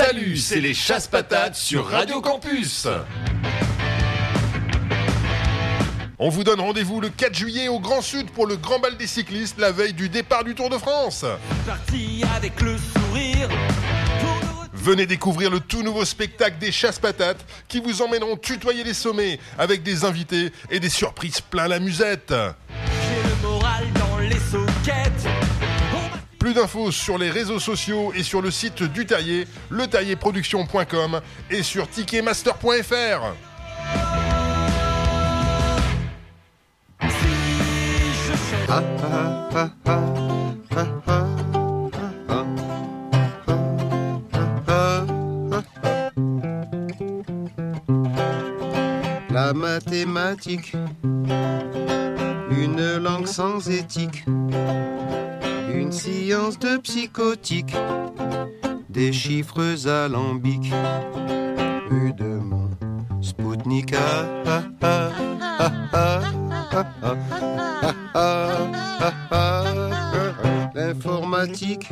Salut, c'est les Chasse-Patates sur Radio Campus. On vous donne rendez-vous le 4 juillet au Grand Sud pour le Grand Bal des cyclistes, la veille du départ du Tour de France. Parti avec le sourire. Venez découvrir le tout nouveau spectacle des Chasse-Patates qui vous emmèneront tutoyer les sommets avec des invités et des surprises plein la musette. J'ai le moral dans les soquettes. Plus d'infos sur les réseaux sociaux et sur le site du Taillé, letailléproduction.com et sur ticketmaster.fr. Ah, ah, ah, ah, ah, ah. La mathématique, une langue sans éthique, une science de psychotique, des chiffres alambiques, vue de mon Spoutnik. Ah, ah, ah, ah, ah, ah, ah, ah, ah, ah. L'informatique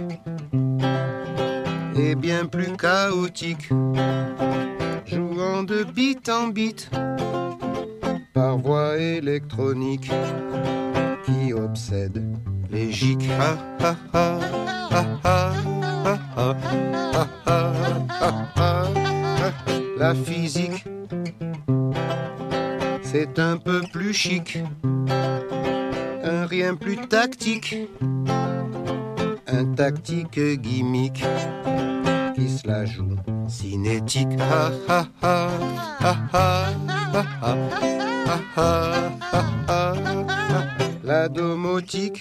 est bien plus chaotique, jouant de bit en bit par voie électronique qui obsède les gics. Ah, ah, ah, ah, ah, ah, ah, ah, ah, ah, ah. La physique, c'est un peu plus chic, un rien plus tactique, un tactique gimmick qui se la joue cinétique. Ah, ah, ah, ah, ah, ah, ah, ah, ah, ah, ah. La domotique,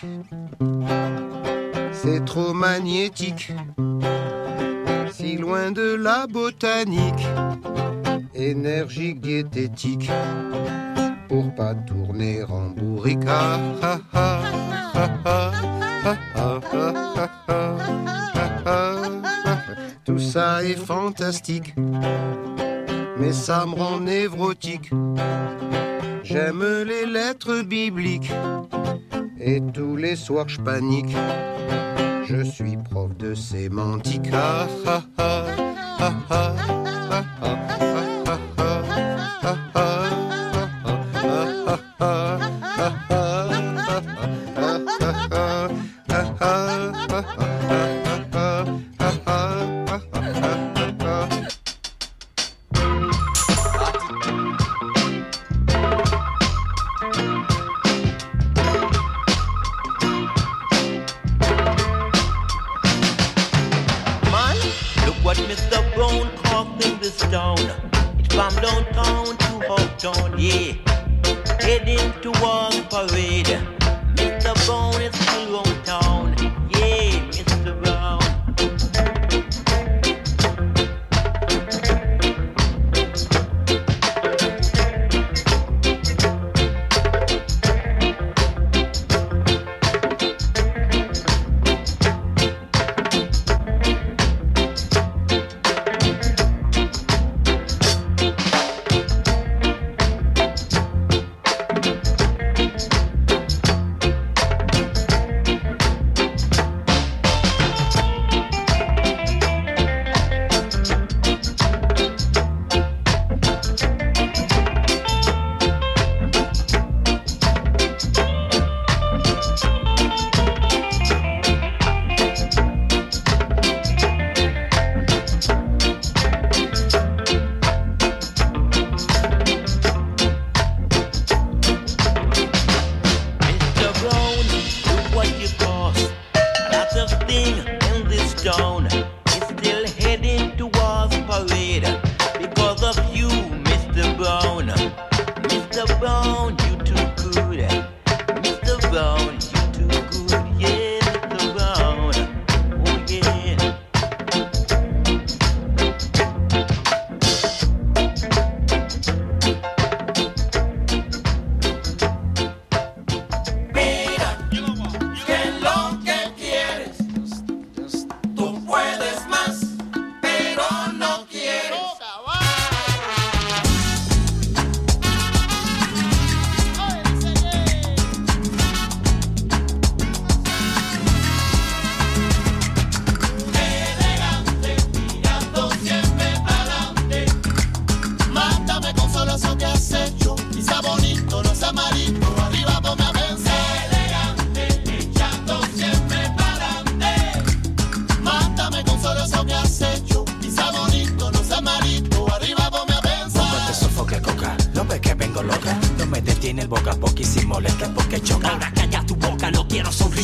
c'est trop magnétique, si loin de la botanique, énergique diététique, pour pas tourner en bourrique. Ah, ah, ah, ah, ah, ah, ah, ah, ah, ah. Tout ça est fantastique, mais ça me rend névrotique. J'aime les lettres bibliques et tous les soirs je panique. Je suis prof de sémantique. Ah, ah, ah, ah, ah, ah, ah, ah, ah, ah, ah. Parade. Mr. Bone is still on town. Yeah, Mr. Brown.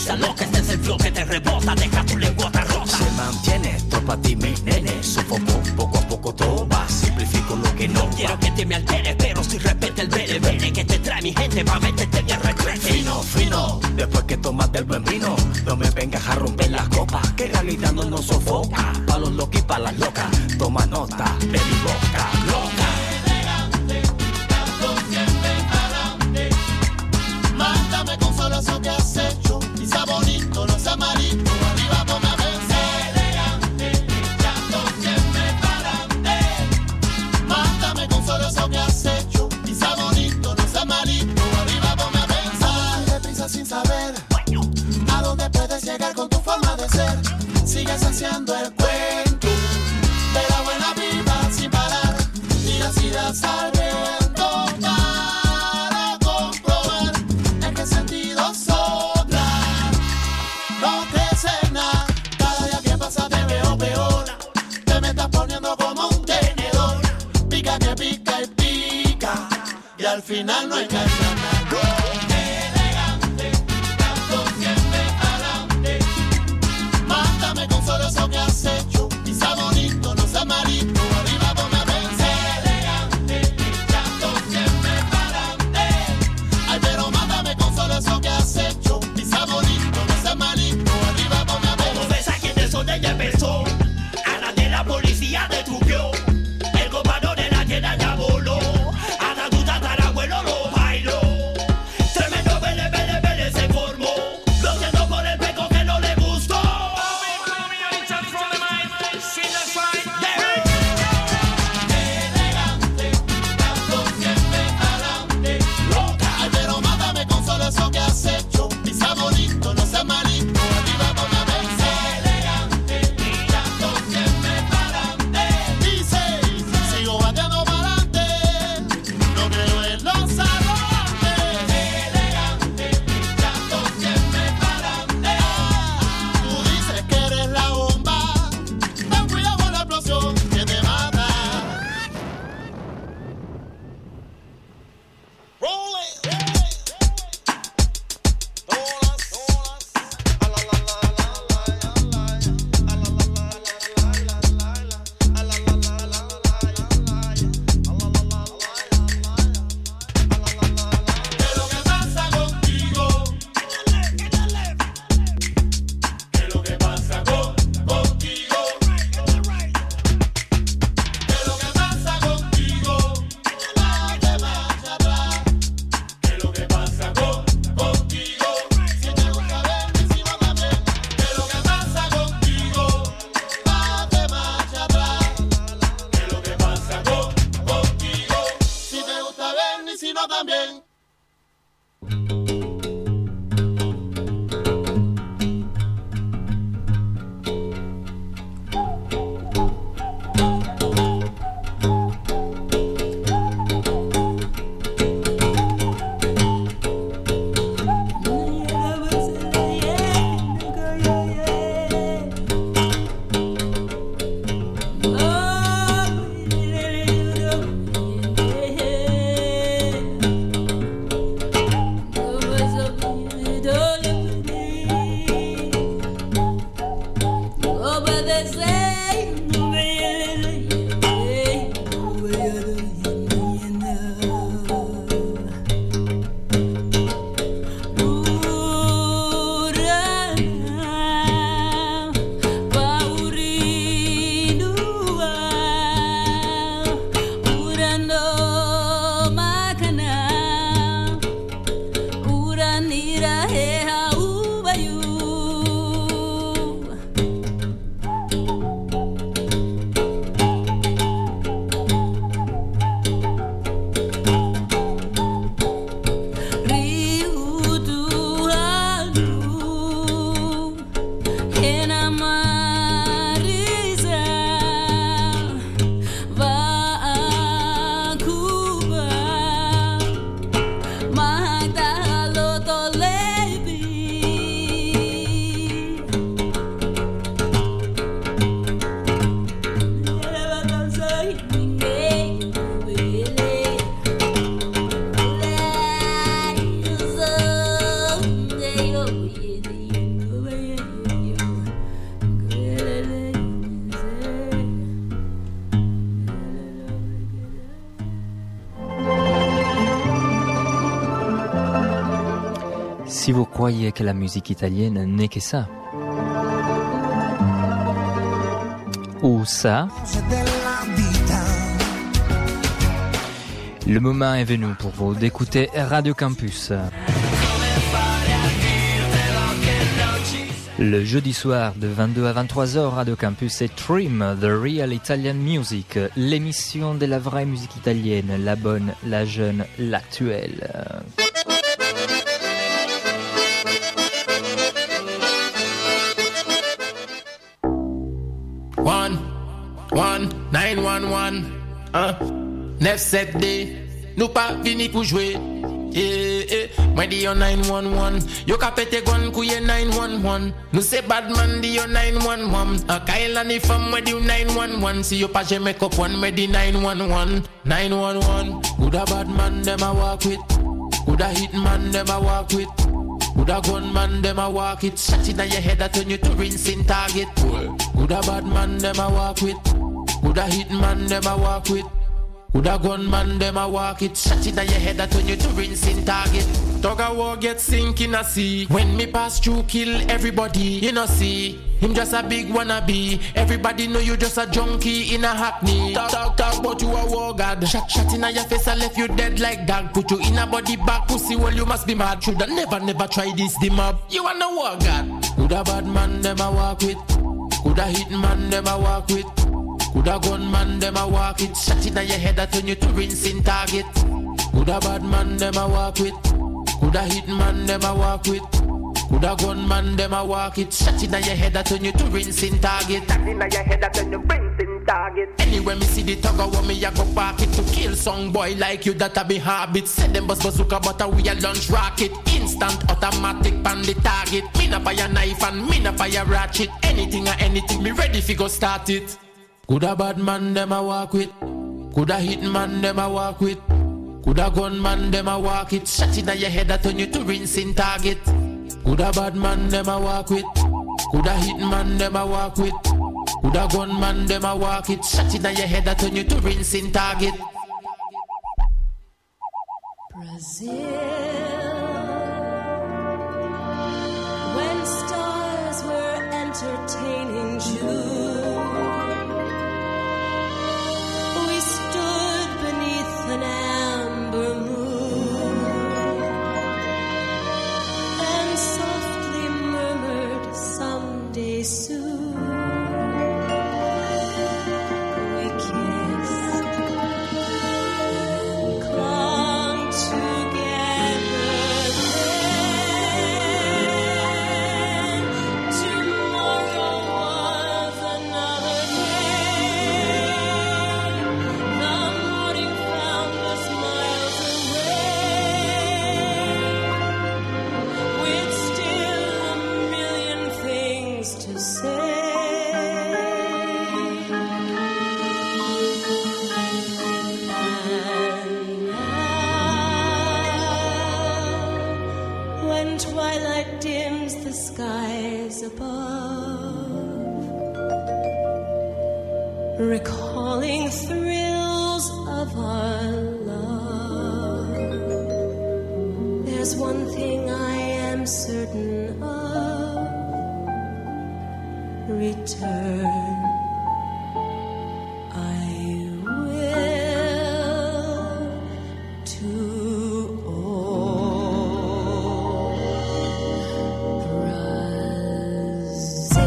camisa loca, este es el flow que te rebota, deja tu lengüota rota. Se mantiene, esto pa' ti mi nene, sofoco, poco a poco todo va, simplifico lo que no quiero que te me alteres, pero si repete el bene que te trae mi gente pa' meterte bien retrete. Fino, fino, después que tomaste el buen vino, no me vengas a romper las copas, que en realidad no nos sofoca, pa' los locos y pa' las locas, toma nota, baby boca, loca. Elegante, tanto siempre adelante, mátame con solo eso que has hecho, y sea bonito, no sea malito, arriba ponme a vencer. Elegante, tanto siempre adelante, mátame con solo eso que has hecho, y sea bonito, no sea malito, arriba ponme a vencer. Deprisa sin saber a dónde puedes llegar con tu forma de ser, sigues haciendo el cuento de la buena vida sin parar, y las ideas al viento para comprobar en qué sentido soplar. No creces nada, cada día que pasa te veo peor, te me estás poniendo como un tenedor, pica que pica y pica, y al final no engancha nada. Elegante, tanto siempre adelante, mátame con solo eso que has hecho, y sea bonito, no sea malito, arriba ponme a vencer. Elegante, tanto siempre adelante, ay pero mátame con solo eso que has hecho, y sea bonito, no sea malito, arriba ponme a vencer. Como ves aquí en eso de ella empezó, a la de la policía detuvió, el gobernador de la tienda ya voló, hasta tu tatarabuelo lo bailó, tremendo bele se formó, lo siento por el peco que no le gustó. Elegante, tanto siempre adelante, ay pero mátame con solo eso que has hecho, y sea bonito, no sea malito, arriba ponme a vencer. Elegante, tanto siempre adelante, dice, sigo bateando para adelante, no creo en los arrogantes. Elegante, tanto siempre adelante, tú dices que eres la bomba, ten cuidado con la explosión que te mata. Roll it. ¿Qué es lo que pasa contigo? ¿Qué es lo que pasa contigo? ¿Qué es lo que pasa contigo? Date marcha atrás. ¿Qué es lo que pasa contigo? Si te gusta ver, si no también. ¿Qué es lo que pasa contigo? Date marcha atrás. ¿Qué es lo que pasa contigo? Si te gusta ver, ni si no también. Si vous croyez que la musique italienne n'est que ça, ou ça, le moment est venu pour vous d'écouter Radio Campus. Le jeudi soir de 22 à 23h, Radio Campus et Trim, The Real Italian Music, l'émission de la vraie musique italienne, la bonne, la jeune, l'actuelle. One, 911, 9-7D, nous pas vini pour jouer. Moi dis yo 911, yo ka pete gun kouye 911. Nous c'est badman di yo 911. Kaila ni fam moi di yo 911. Si yo pas jamais make up one, moi di 911. 911, good a bad man dem a walk with. Good a hit man dem a walk with. Good a gun man dem a walk it. Shot in your head that turn you to rinsing target. Good a bad man dem a walk with. Good a hit man dem a walk with. Good a gun man dem a walk it. Shot in your head that turn you to rinsing target. Dog a war get sink in a sea. When me pass through kill everybody. You know see, him just a big wannabe. Everybody know you just a junkie in a hackney. Talk but you a war god. Shot in your face and left you dead like dog. Put you in a body bag pussy, well you must be mad. Shoulda never try this the mob. You a no war god. Good a bad man dem a walk with. Good a hit man dem a walk with. Good a gun man dem a walk it. Shot in your head that turn you to rinsing target. Good a bad man dem a walk with. Good a hit man dem a walk with. Good a gun man dem a walk it. Shot in your head that turn you to rinsing target. Shot in your head that turn you rinsing target. Anyway me see the tugger want me a go park it. To kill some boy like you that a be habit. Send them bus bazooka but a we a launch rocket. Instant automatic pan the target. Me na fire knife and me na fire ratchet. Anything or anything me ready fi go start it. Good a bad man dem a walk with. Good a hit man dem a walk with. Good a gun man dem a walk it. Shot in your head that turn you to rinsing target. Good a bad man dem a walk with. Good a hit man dem a walk with. Good a gun man dem a walk it. Shot in your head that turn you to rinsing target. Brazil, when stars were entertaining June. An amber moon and softly murmured someday soon we kissed and clung together then. Tomorrow was another day. The morning found us miles away, with still a million things to say. And now, when twilight dims the skies above, recalling thrills of our love, there's one thing I am certain of: return I will to old Brazil.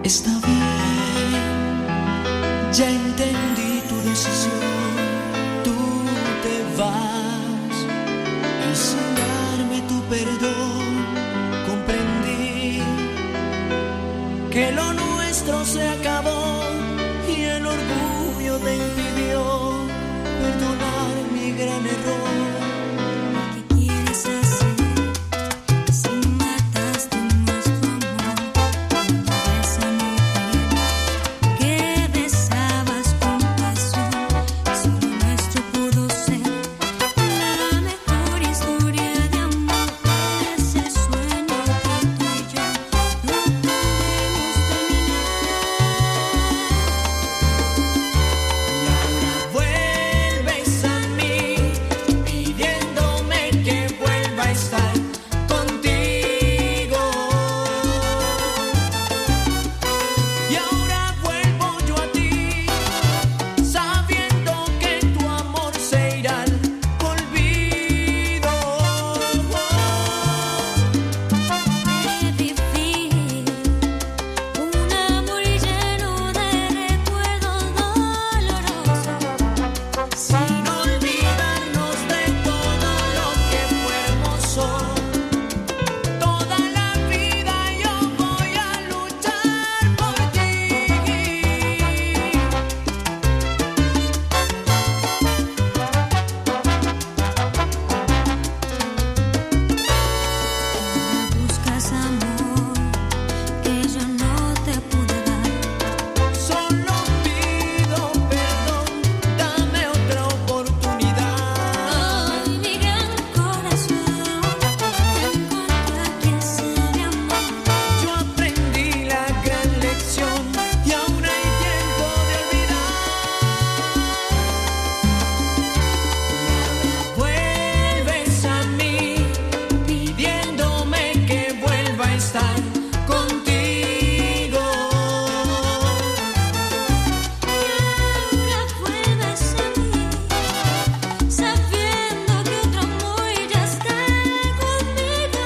Está bien, ya entendí tu decisión. Tú te vas y sin darme tu perdón comprendí que lo nuestro se acabó y el orgullo te impidió perdonar mi gran error. ¿Qué quieres hacer si mataste nuestro amor? Bésame bien, que besabas con pasión. Si lo nuestro pudo ser la mejor historia de amor, ese sueño que tú y yo no pudimos terminar. Vuelves a mí pidiéndome que vuelva a estar contigo. Y ahora vuelvo yo a ti, sabiendo que tu amor se irá al olvido. Qué difícil, un amor lleno de recuerdos dolorosos. Sin olvidarnos de todo lo que fue hermoso, toda la vida yo voy a luchar por ti. Buscas amor que yo no te pude dar. Solo pido perdón, dame otra oportunidad. Ay, mi gran corazón, encontré a quien sabe amar. Yo aprendí la gran lección y aún hay tiempo de olvidar. Vuelves a mí pidiéndome que vuelva a estar contigo. Ahora vuelves a mí, sabiendo que otro amor ya está conmigo.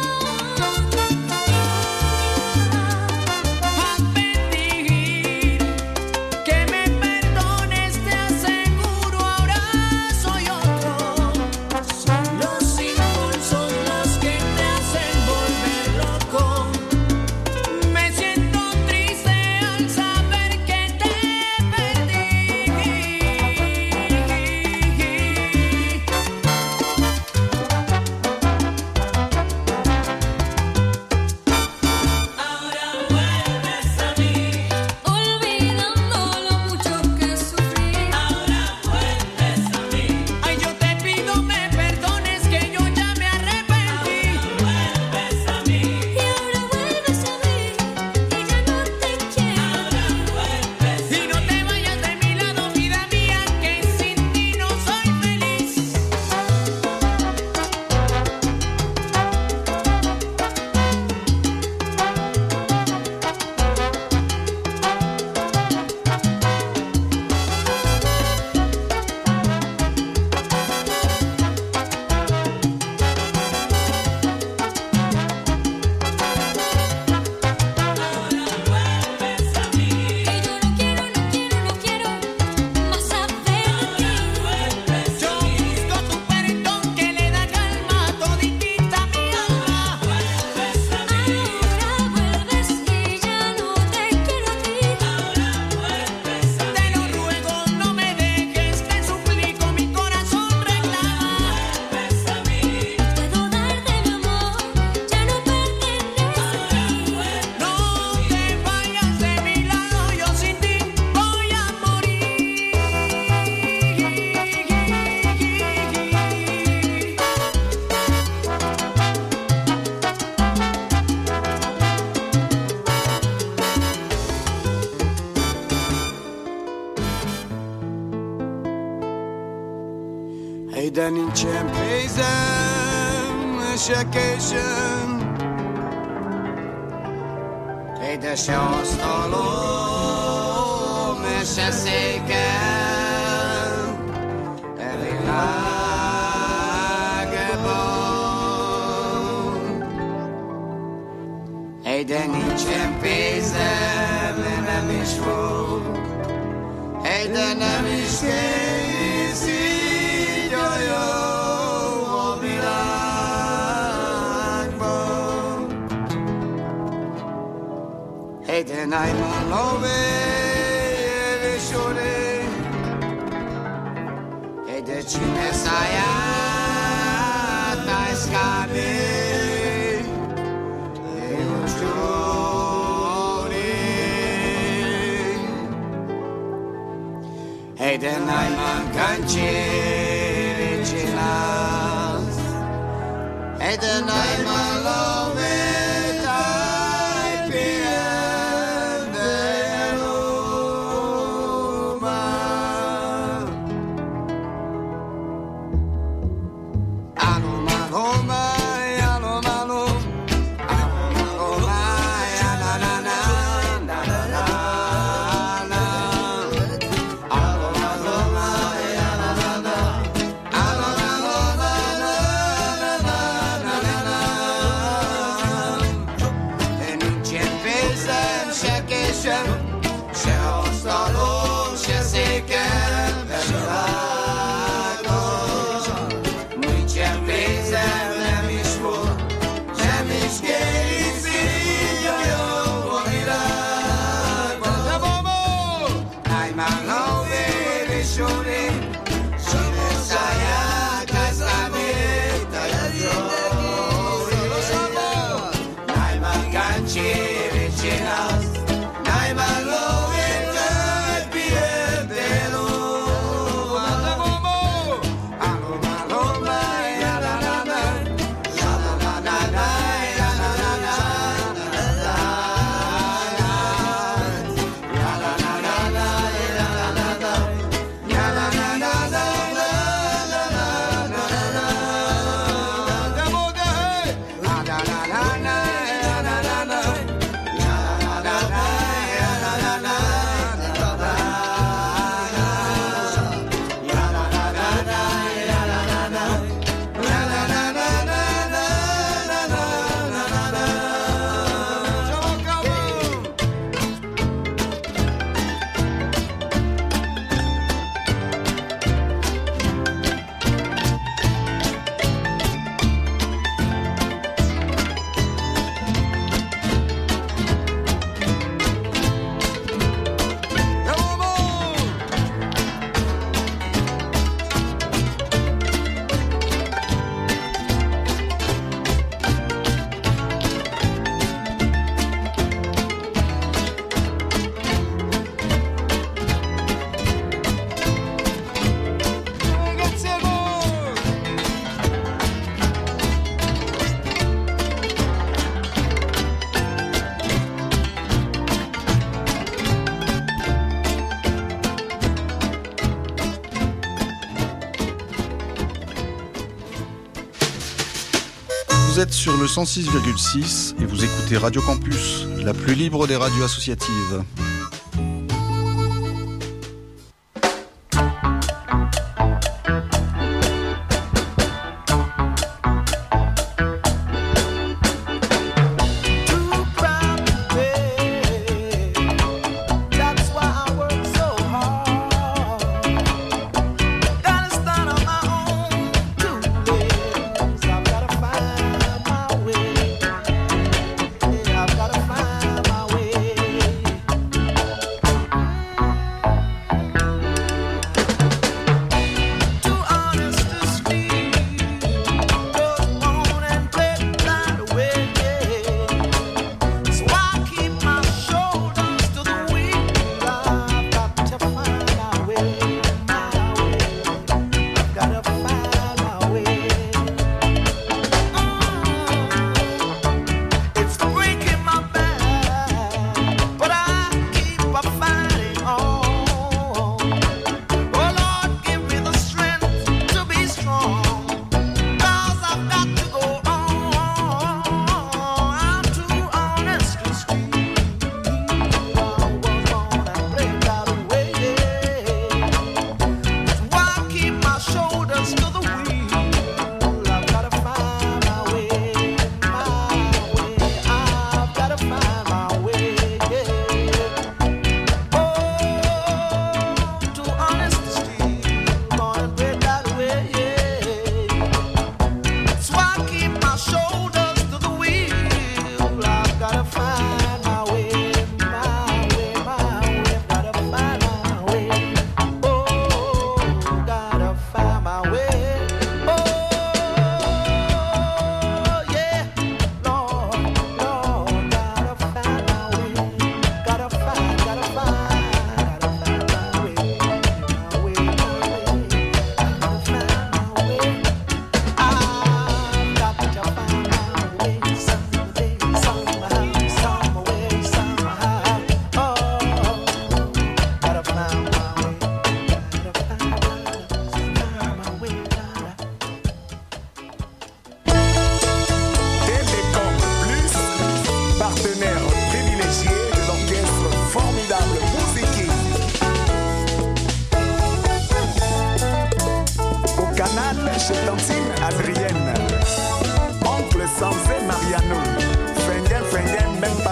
A pedir que me perdones, te aseguro ahora soy otro. Son los impulsos los que te hacen volver loco. Me siento triste al saber que te perdí. Ahora vuelves a mí, Olvidando lo mucho que sufrí. ahora vuelves a mí. Ay, yo te pido me perdones que yo ya me arrepentí. Vuelves a mí, Y ahora vuelves a mí, y ya no te quiero. y no te vayas de mi lado, vida mía, que sin ti no soy feliz. Y yo no quiero, no quiero, no quiero más saber de ti. Yo busco tu perdón que le da calma a toditita mi alma. Ahora vuelves y ya no te quiero a ti. Te lo ruego, no me dejes, te suplico, mi corazón reclama. Puedo darte mi amor, ya no pertenece a ti. No te vayas de mi lado, yo sin ti voy a morir. Eden in champezem, shakation. Eden shastalo, meshasekan. Every vagabond. Eden in champezem. de nem is fog. Hey, de nem is kész így a jó a világban. Hey, de nem a lové, sore. Hey, de cine saját, ai scade. Hey, de najman cancie cinas. Hey, de najman loveta e pierde Roma. Anoma, Roma, anoma, Roma, na na na na na na. Vous êtes sur le 106,6 et vous écoutez Radio Campus, la plus libre des radios associatives. I've gotta find my way.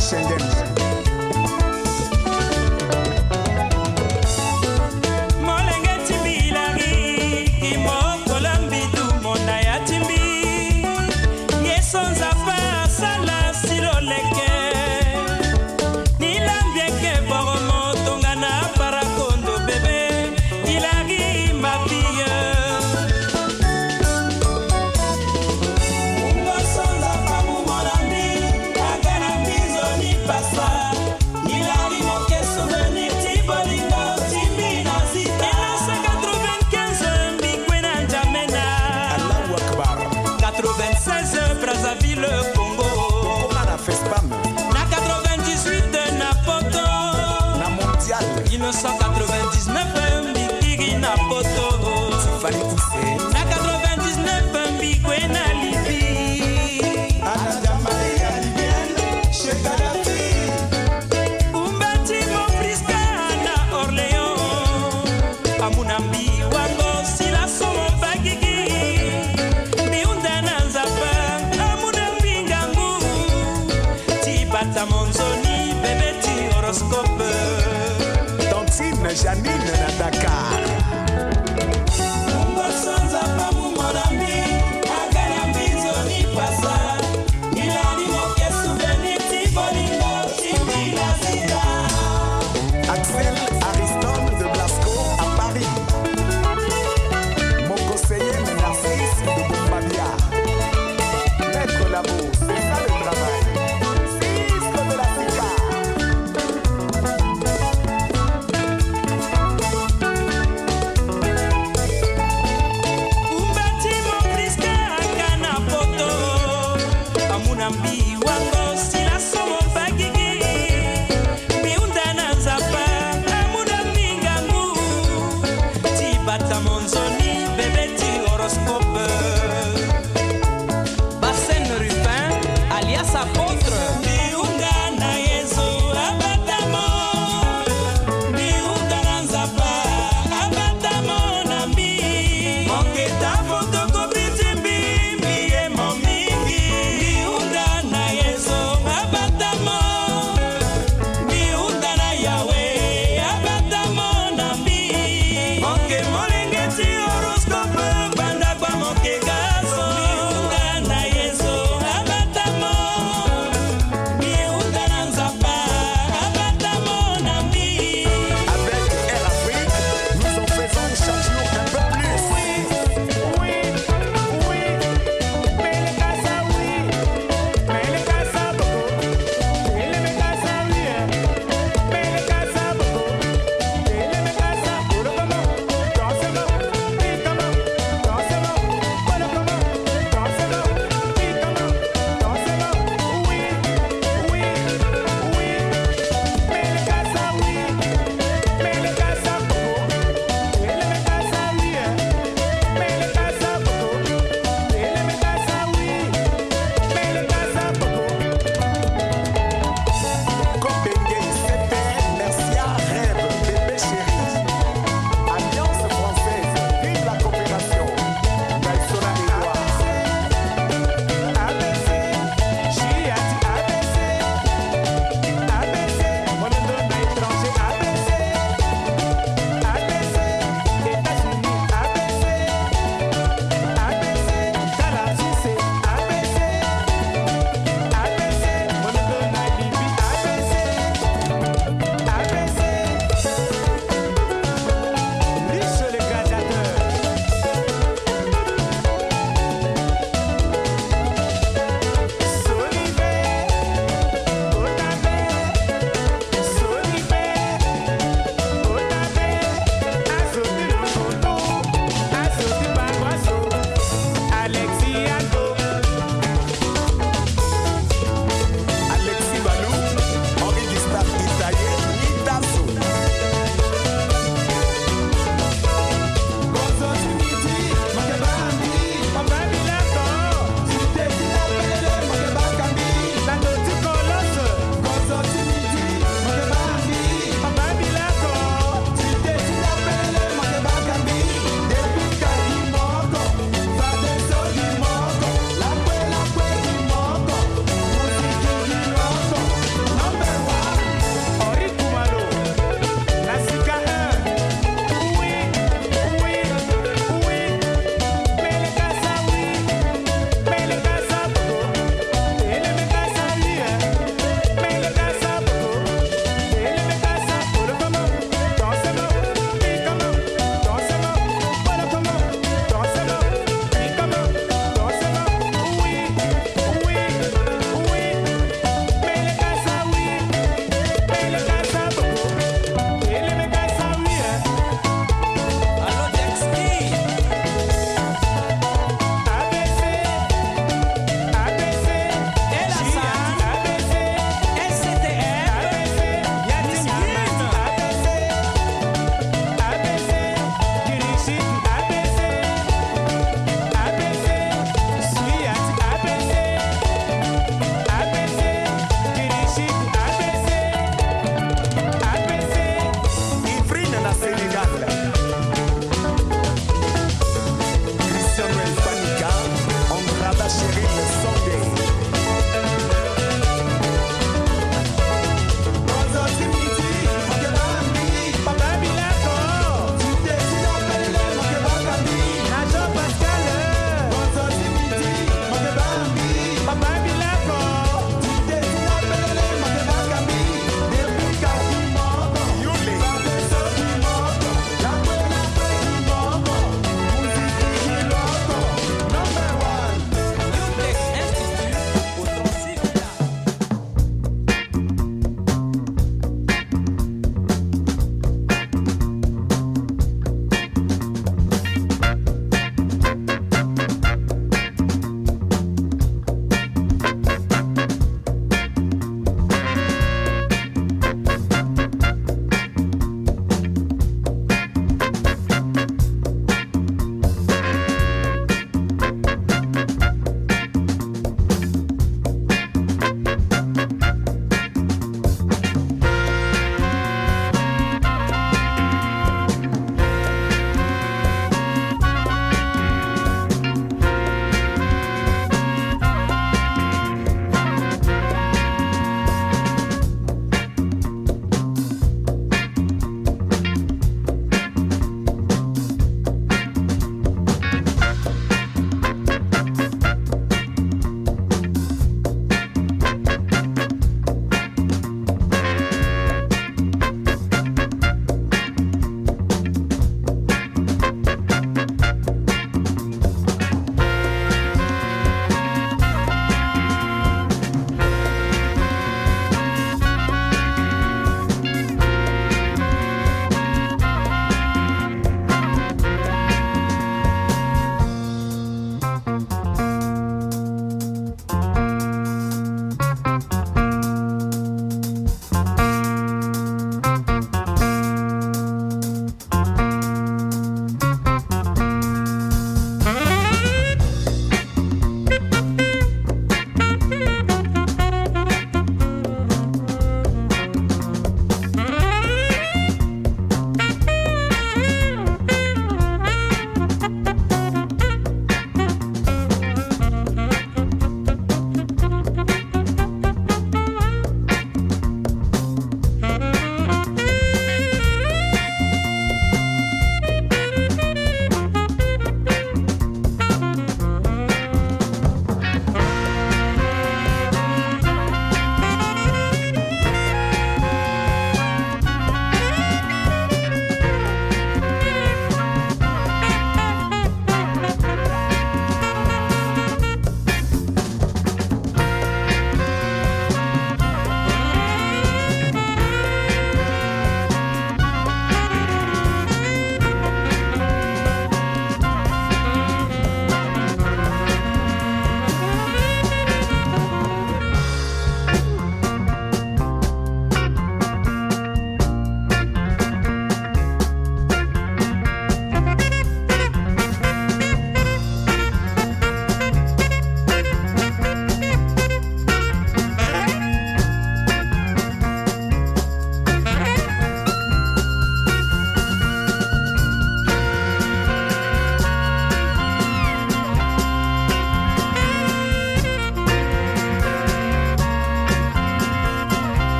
Schengen. Molenge timbilari, kimoko lambidu mona ya timbi. Ngesonza pa sala siloleke. Nilambieke boromo tongana parakondo bébé. Ilari ma fille. Ngesonza pa mumolambi, agana bizo ni pasa. Ilari moke souvenir tibolingo timbina zita. 1995 Bikwena Njamena. Allahu Akbar. 96 Brazzaville Congo. Ona FESPAM. Na 98 na Poto. Na Mondial. 1999 Bikiri na Poto. Fali Poussé. Na 99 Bikwena Libi. Ana Jamalia Libienne. Cheikh Gaddafi. Umbati Mofriska na Orléans. Amunambi wango sila somo bagigi. Miunda na Nzapa. Amunambi ngangu. Tibata Monzoni bébé ti horoscope. Tantine Janine na Dakar. Ngosonza pa mumolambi. Agana mbizo ni pasa. Ilani moke souvenir tibolingo timbila zita. Axel Ariston de Blasco à Paris. Mon conseiller Narcisse de Bombardia. Maître Labo, c'est ça le travail. Cisco de la Sica. Umbati Mofriska agana poto. Amunambi wango sila somo bagigi. Miunda na Nzapa. Amunambi ngangu. Tibata Monzoni bébé ti horoscope. Basen Rupin alias Apôtre. Miunda na Yesu abatamo. Miunda na Nzapa abatamo nambi. Moketa photocopie timbi miye momingi. Miunda na Yesu abatamo. Miunda na Yahweh abatamo nambi. Moke molenge ti horoscope banda kwa moke gaso. Miunda na Yesu abatamo.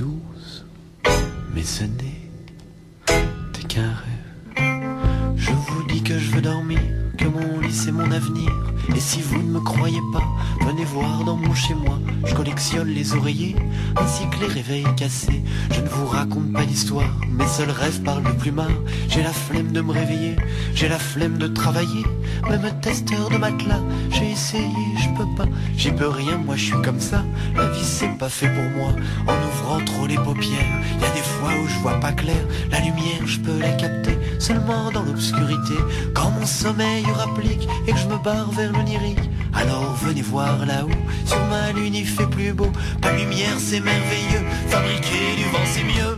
douce, mais ce n'est qu'un rêve. Je vous dis que je veux dormir, que mon lit c'est mon avenir. Et si vous ne me croyez pas, venez voir dans mon chez-moi. Je collectionne les oreillers, ainsi que les réveils cassés. Je ne vous raconte pas d'histoire, mes seuls rêves parlent de plumard. J'ai la flemme de me réveiller, j'ai la flemme de travailler. Même testeur de matelas, j'ai essayé, je peux pas. J'y peux rien, moi je suis comme ça. La vie c'est pas fait pour moi. En ouvrant trop les paupières, y a des fois où je vois pas clair. La lumière je peux la capter, seulement dans l'obscurité. Quand mon sommeil rapplique et que je me barre vers l'onirique, alors venez voir là-haut, sur ma lune il fait plus beau. Pas de lumière c'est merveilleux, fabriquer du vent c'est mieux.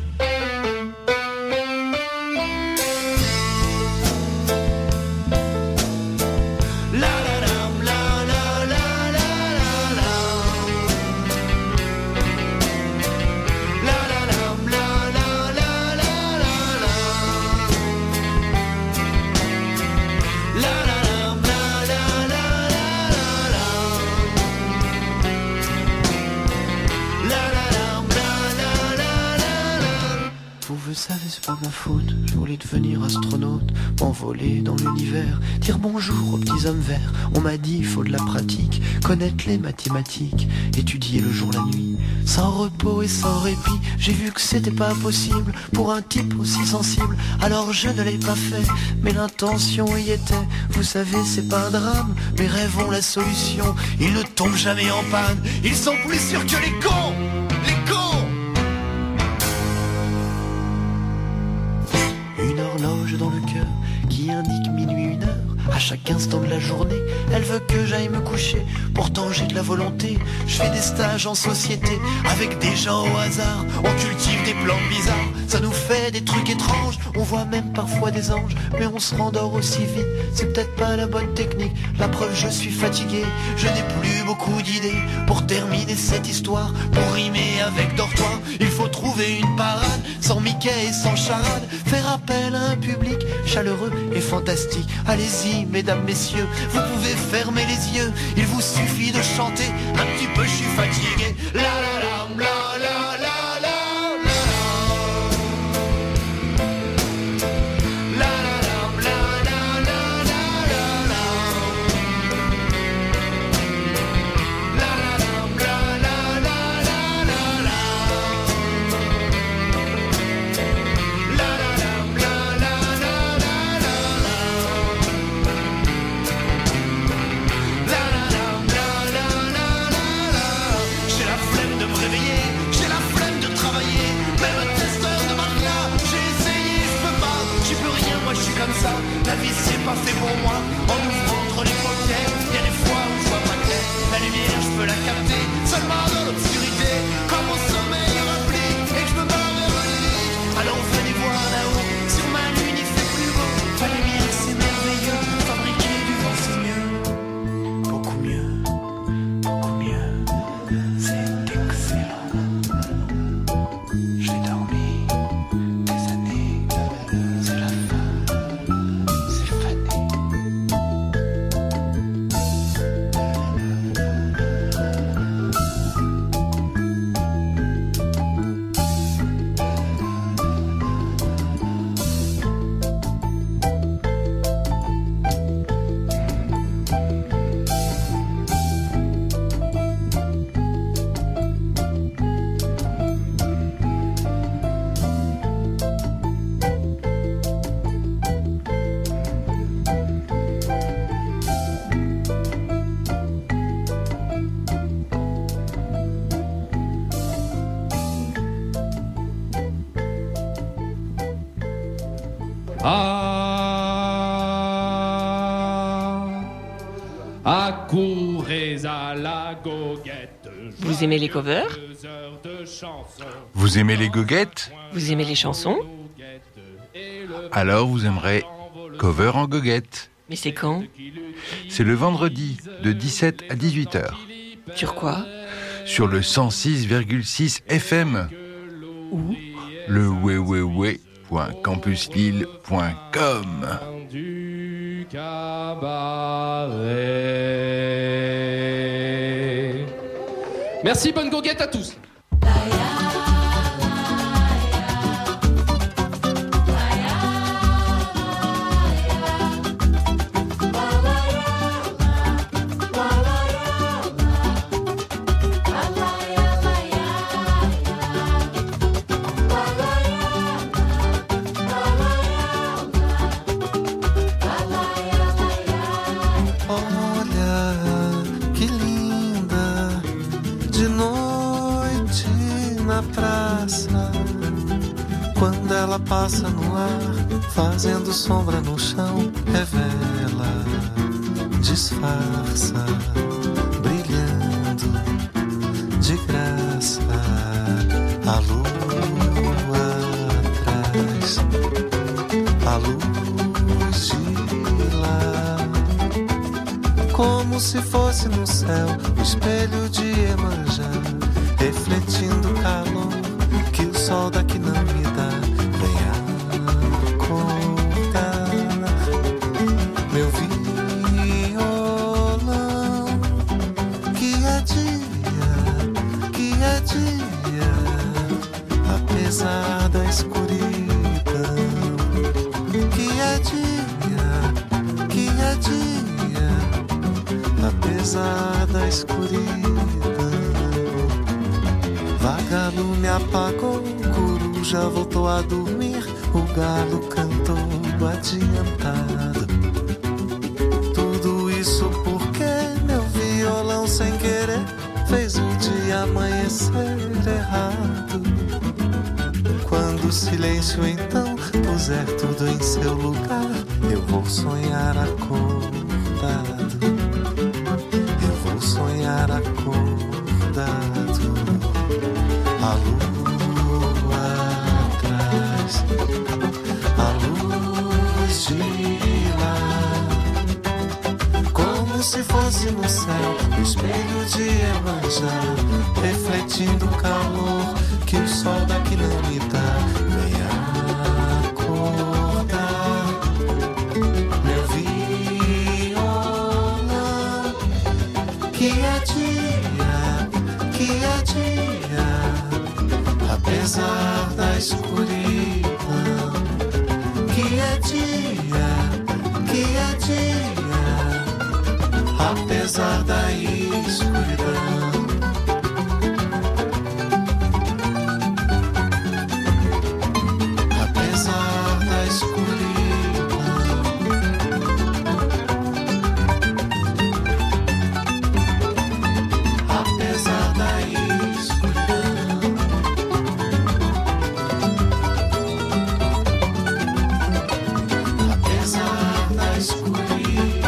Vous savez, c'est pas ma faute. Je voulais devenir astronaute, m'envoler dans l'univers, dire bonjour aux petits hommes verts. On m'a dit, il faut de la pratique, connaître les mathématiques, étudier le jour, la nuit, sans repos et sans répit. J'ai vu que c'était pas possible pour un type aussi sensible. Alors je ne l'ai pas fait, mais l'intention y était. Vous savez, c'est pas un drame, mes rêves ont la solution. Ils ne tombent jamais en panne, ils sont plus sûrs que les cons. Les cons. Une horloge dans le cœur qui indique minuit, 1 heure. À chaque instant de la journée, elle veut que j'aille me coucher. Pourtant j'ai de la volonté, je fais des stages en société avec des gens au hasard. On cultive des plantes bizarres, ça nous fait des trucs étranges. On voit même parfois des anges, mais on se rendort aussi vite. C'est peut-être pas la bonne technique, la preuve je suis fatigué. Je n'ai plus beaucoup d'idées pour terminer cette histoire. Pour rimer avec dortoir, il faut trouver une parade, sans Mickey et sans charade. Faire appel à un public chaleureux et fantastique. Allez-y mesdames, messieurs, vous pouvez fermer les yeux. Il vous suffit de chanter un petit peu, je suis fatigué. La la la la la la. La vie c'est pas fait pour moi. En ouvrant entre les paupières, y a des fois où je vois pas clair. La lumière je peux la capter, seulement dans l'obscurité. Quand mon sommeil rapplique et que je me barre vers le lit. Alors venez voir là-haut, sur ma lune il fait plus beau. La lumière c'est merveilleux, fabriquer du vent c'est mieux. Beaucoup mieux, beaucoup mieux. C'est excellent. J'ai dormi des années, c'est la fin. Accourez à la goguette. Vous aimez les covers? Vous aimez les goguettes? Vous aimez les chansons? Alors vous aimerez Cover en goguette. Mais c'est quand? C'est le vendredi de 17 à 18h. Sur quoi? Sur le 106,6 FM. Où? Le www.campuslille.com. Du cabaret. Merci, bonne goguette à tous. De noite na praça, quando ela passa no ar, fazendo sombra no chão, revela, disfarça, brilhando de graça. A lua atrás, a luz de lá, como se fosse no céu o espelho de Iemanjá, refletindo o calor que o sol daqui não me dá. Vem acordar meu violão, que é dia, apesar da escuridão. Que é dia, apesar da escuridão. Vagalume apagou, coruja voltou a dormir, o galo cantou adiantado. Tudo isso porque meu violão sem querer fez o dia amanhecer errado. Quando o silêncio então puser tudo em seu lugar, eu vou sonhar acordado. Eu vou sonhar acordado. A lua atrás, a luz de lá, como se fosse no céu o espelho de Iemanjá, refletindo o calor que o sol daqui não me dá. Vem acordar meu violão, que é dia, apesar da escuridão. Que é dia, apesar da escuridão. Apesar da escuridão. Apesar da escuridão. Apesar da escuridão.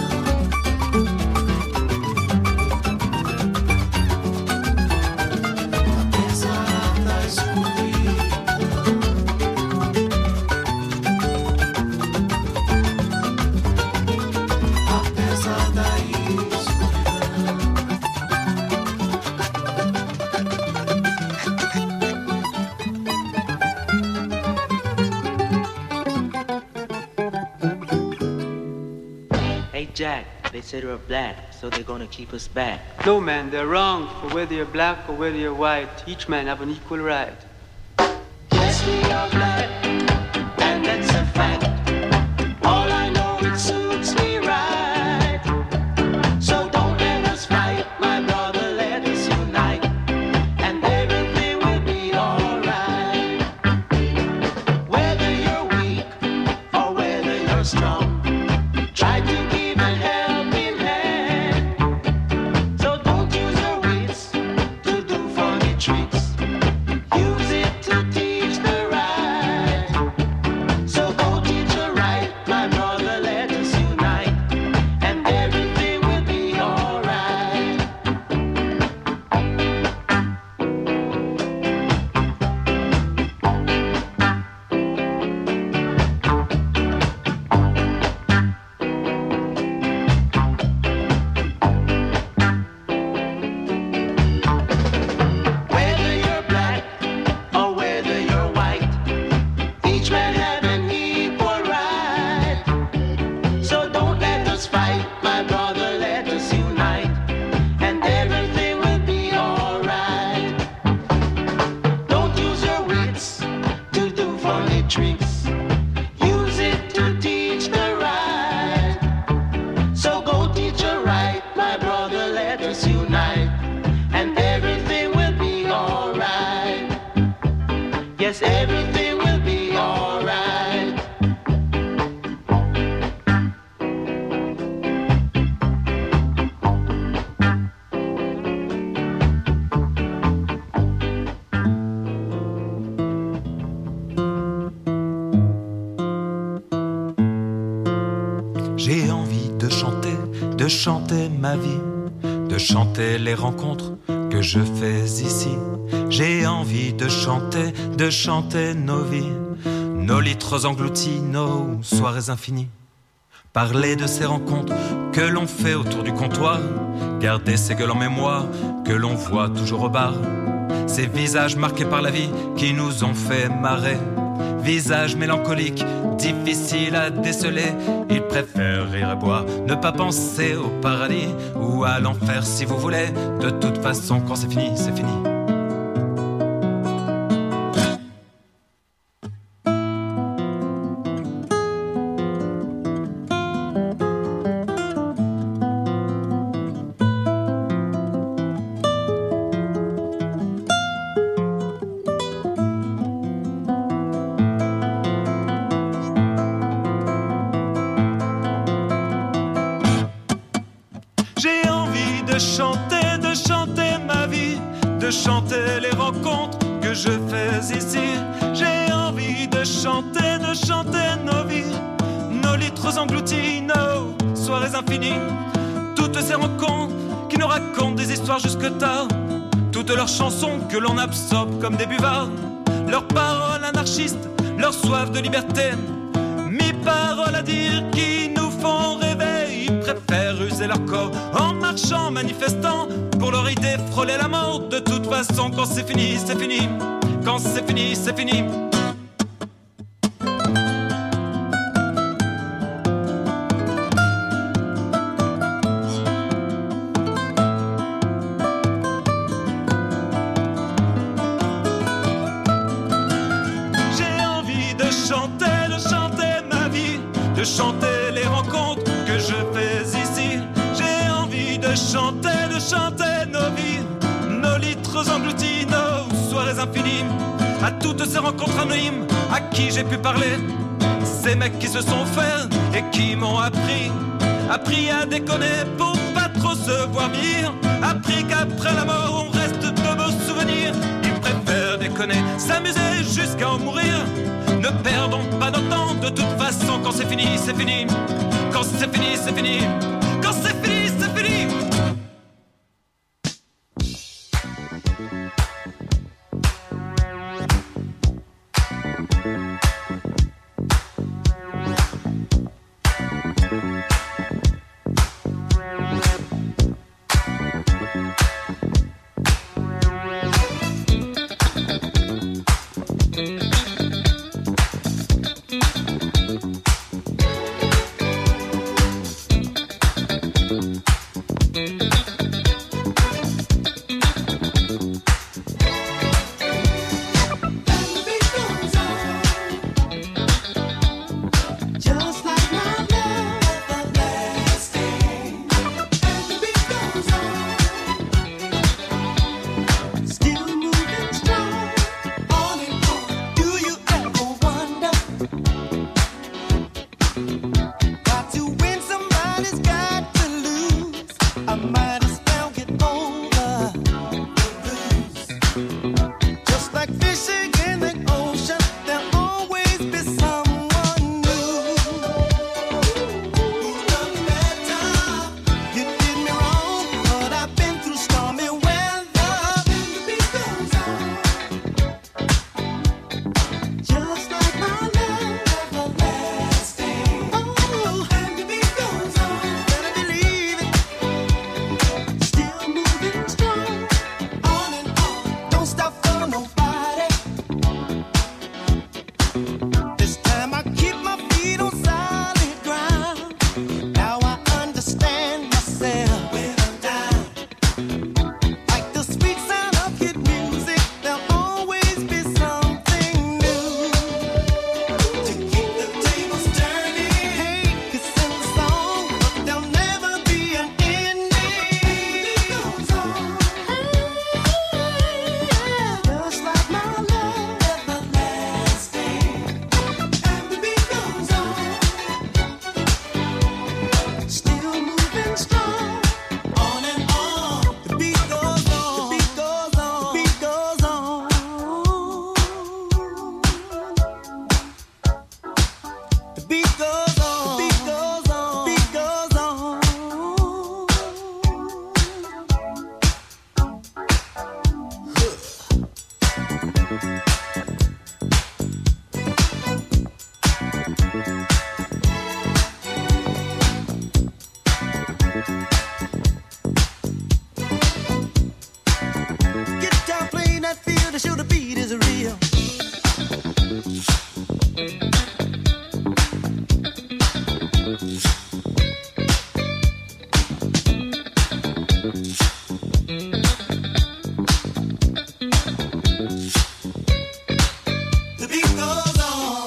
Hey Jack, they said we're black, so they're gonna keep us back. No man, they're wrong. For whether you're black or whether you're white, each man have an equal right. Yes, we are black, and that's a fact. All I know, it suits me right. So don't let us fight, my brother, let us unite, and everything will be alright. Whether you're weak or whether you're strong, try to give a helping hand. So don't use your wits to do funny tricks. Use it to teach the right. So go teach the right, my brother, let us unite, and everything will be alright. Whether you're black or whether you're white, each man have an equal right. So don't let us fight, my brother, let us unite, and everything will be alright. Don't use your wits to do funny tricks. Use it to teach the right. So go teach the right, my brother, let us unite, and everything will be alright. Yes, everything will be alright. chanter ma vie, de chanter les rencontres que je fais ici. J'ai envie de chanter nos vies, nos litres engloutis, nos soirées infinies. Parler de ces rencontres que l'on fait autour du comptoir, garder ces gueules en mémoire que l'on voit toujours au bar. Ces visages marqués par la vie qui nous ont fait marrer, visages mélancoliques, difficiles à déceler. Ils préfèrent rire et boire, ne pas penser au paradis ou à l'enfer si vous voulez. De toute façon, quand c'est fini, c'est fini. De chanter les rencontres que je fais ici. J'ai envie de chanter nos vies, nos litres engloutis, nos soirées infinies. Toutes ces rencontres qui nous racontent des histoires jusque tard, toutes leurs chansons que l'on absorbe comme des buvards, leurs paroles anarchistes, leur soif de liberté, mes paroles à dire qui nous font rêver. Ils préfèrent user leur corps en marchant, manifestant pour leur idée, frôler la mort. De toute façon, quand c'est fini, c'est fini. Quand c'est fini, c'est fini. J'ai envie de chanter ma vie, de chanter les rencontres que je fais ici. J'ai envie de chanter nos vies, nos litres engloutis, nos soirées infinies. À toutes ces rencontres anonymes à qui j'ai pu parler, ces mecs qui se sont faits et qui m'ont appris à déconner pour pas trop se voir vivre, appris qu'après la mort on reste de beaux souvenirs. Ils préfèrent déconner, s'amuser jusqu'à en mourir. Ne perdons pas notre temps, de toute façon quand c'est fini, c'est fini. Quand c'est fini, c'est fini. Quand c'est fini, c'est fini. The beat goes on.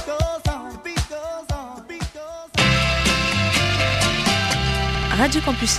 Radio Campus